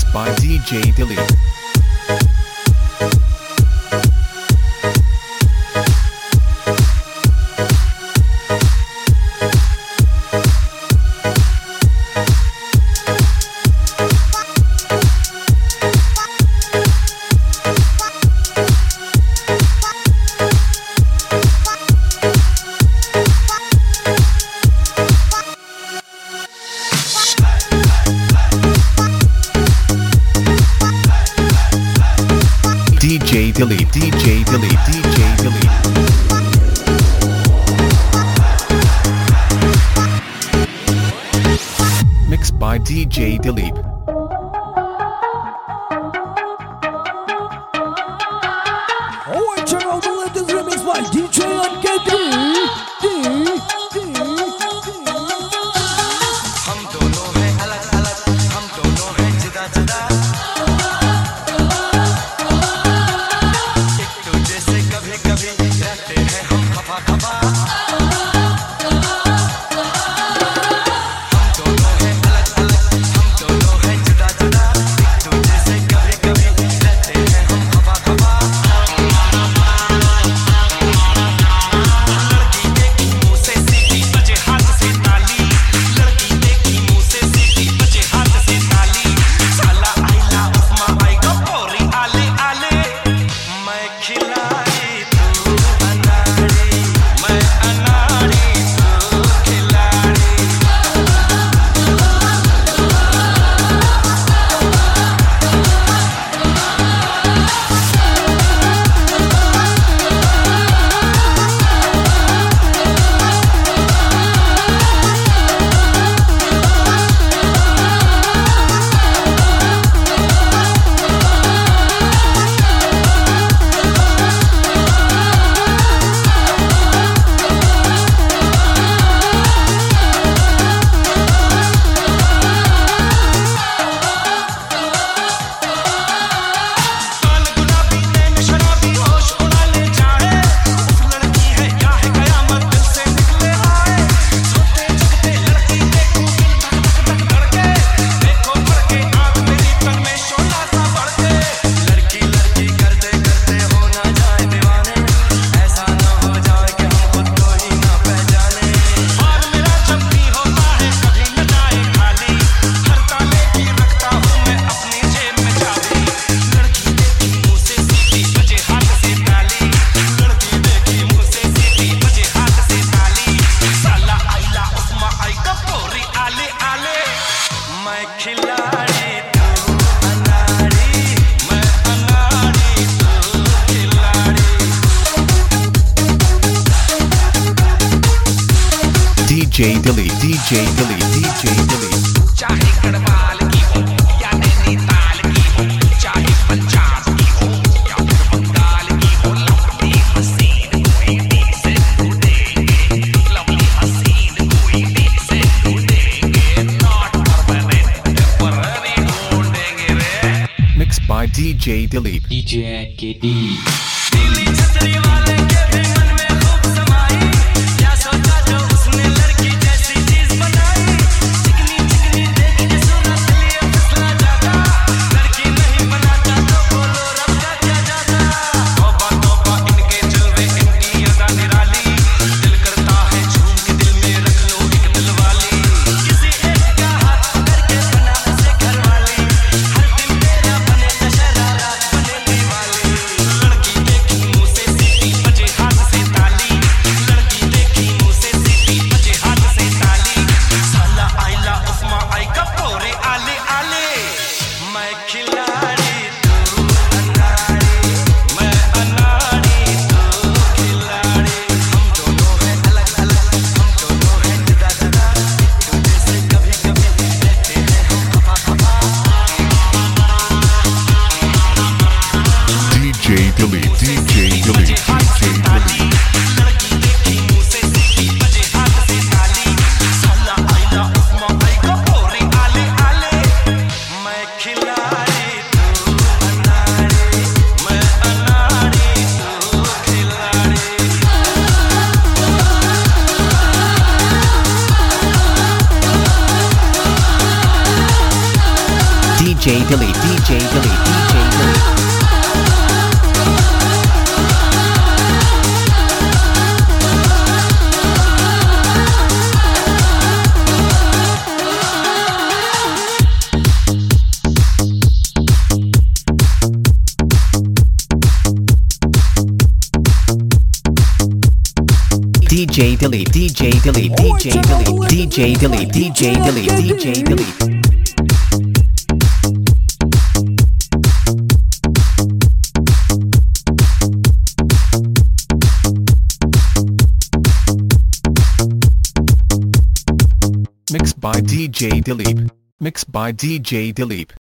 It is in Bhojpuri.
Mixed by DJ Dilip. DJ Dilip, DJ Dilip, DJ Dilip. Mixed by DJ Dilip. Oh, check out the latest remix by DJ NK3. हम दोनों हैं अलग अलग, हम दोनों हैं जुदा जुदा, एक दूजे से कभी कभी रहते हैं हम खफा खफा। हम दोनों हैं अलग अलग, हम दोनों हैं जुदा जुदा, एक दूजे से कभी कभी रहते हैं हम खफा खफा। लड़की देखी मुंह से सीधी बजे हाथ से ताली, लड़की देखी मुंह से सीधी बजे हाथ से ताली। साला आइला उपमा आएगा पोरी आले आले, मैं खिलाड़ी तू अनाड़ी, मैं अनाड़ी तू खिलाड़ी। कान गुलाबी नैन शराबी होश उड़ा ले जाए, उस लड़की है क्या है कयामत दिल से निकले आए। सोते जगते लड़की देखो दिल धक धक धक धड़के, देखो भर के आँख मेरी तन में शोला सा बढ़ के। लड़की लड़की करते करते हो ना जाए दीवाने, ऐसा ना हो जाए कि हम खुद को ही ना पहचाने। और मेरा जब भी होता है कभी न जाए खाली, हर ताले की रखता हूँ मैं अपनी जेब में चाबी। लड़की देखी मुंह से सीधी बजे हाथ से ताली, लड़की देखी मुंह से सीधी बजे हाथ से ताली। साला आइला उपमा आएगा पोरी आले आले, मैं खिलाड़ी तू अनाड़ी, मैं अनाड़ी तू खिलाड़ी। DJ Dilip, DJ Dilip, DJ Dilip. चाहे गढ़वाल की हो या नैनीताल की हो, चाहे पंजाब की हो या फिर बंगाल की हो, लवली हसीन कोई नी से ढूंढेंगे, लवली हसीन कोई नी से ढूंढेंगे। नॉट परमानेंट टेम्पररी ढूंढेंगे रे। Mixed by DJ Dilip. DJ NKD. नीली छतरी वाले के भी मन में खूब समाई, क्या सोचा जो उसने लड़की जैसी चीज बनाई। चिकनी चिकनी देखी जो सूरत लिए फिसला जाता, लड़की नहीं बनाता तो बोलो रब का क्या जाता। तौबा तौबा इनके जलवे इनकी अदा निराली, दिल करता है झूम के दिल में रख लो एक दिलवाली। किसी एक का हाथ पकड़ के बना उसे घरवाली, हर दिन तेरा बने दशहरा रात बने दिवाली। लड़की देखी मुंह से सीधी बजे हाथ से DJ Delete, DJ Delete, DJ Delete. DJ Delete, DJ Delete, DJ Delete, DJ Delete, DJ Delete, DJ Delete. Mixed by DJ Delete. Mixed by DJ Delete.